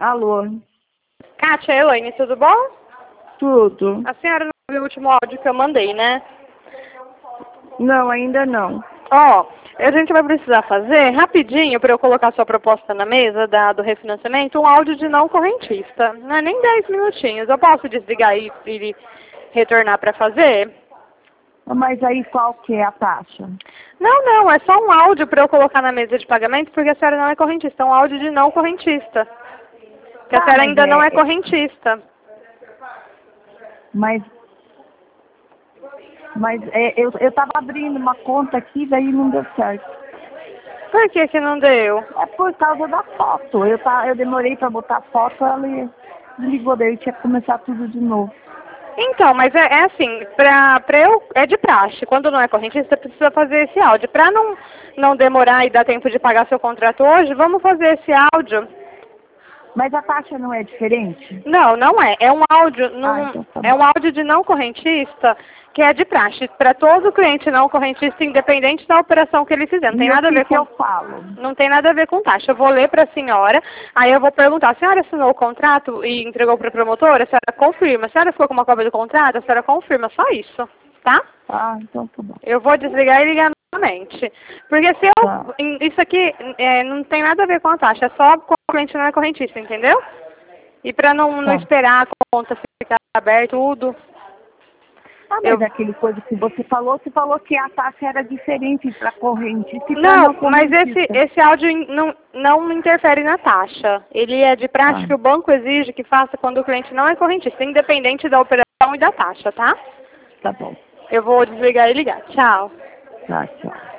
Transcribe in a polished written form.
Alô? Kátia, Elaine, tudo bom? Tudo. A senhora não viu o último áudio que eu mandei, né? Não, ainda não. Ó, a gente vai precisar fazer, rapidinho, para eu colocar sua proposta na mesa do refinanciamento, um áudio de não correntista. Não é nem 10 minutinhos. Eu posso desligar e retornar para fazer? Mas aí qual que é a taxa? Não, é só um áudio para eu colocar na mesa de pagamento, porque a senhora não é correntista. É um áudio de não correntista. Porque a senhora ainda não é correntista. Mas eu estava abrindo uma conta aqui, daí não deu certo. Por que que não deu? É por causa da foto. Eu demorei para botar a foto, ela desligou, daí eu tinha que começar tudo de novo. Então, mas é assim, é de praxe. Quando não é correntista, precisa fazer esse áudio. Para não demorar e dar tempo de pagar seu contrato hoje, vamos fazer esse áudio. Mas a taxa não é diferente? Não é. É um áudio, Então tá é bom. um áudio de não correntista que é de praxe. Para todo cliente não correntista, independente da operação que ele fizer. Não tem nada a ver com. Eu falo? Não tem nada a ver com taxa. Eu vou ler para a senhora, aí eu vou perguntar, a senhora assinou o contrato e entregou para a promotora? A senhora confirma. A senhora ficou com uma cópia do contrato? A senhora confirma. Só isso, tá? Então tá bom. Eu vou desligar e ligar novamente. Porque se eu... Tá. Isso aqui não tem nada a ver com a taxa. É só com o cliente não é correntista, entendeu? E para não esperar a conta ficar aberta, tudo. Mas aquele coisa que você falou que a taxa era diferente para corrente. Não, mas esse áudio não interfere na taxa. Ele é de prática que o banco exige que faça quando o cliente não é correntista, independente da operação e da taxa, tá? Tá bom. Eu vou desligar e ligar. Tchau. Tá, tchau.